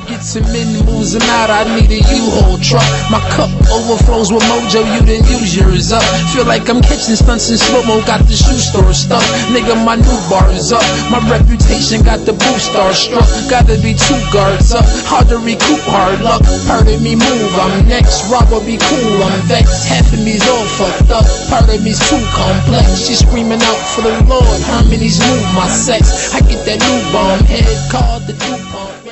gets him in, moves him out, I need a U-Haul truck. My cup overflows with mojo, you done use yours up. Feel like I'm catching stunts in slow-mo, got the shoe store stuff. Nigga, my new bar is up. My reputation got the boost starstruck. Gotta be 2 guards up, hard to recoup, hard luck. Part of me move, I'm next, Robber be cool, I'm vexed. Half of me's all fucked up, part of me's too complex. She screaming out for the Lord, Harmonies move my sex. I get that new bomb head called the DuPont.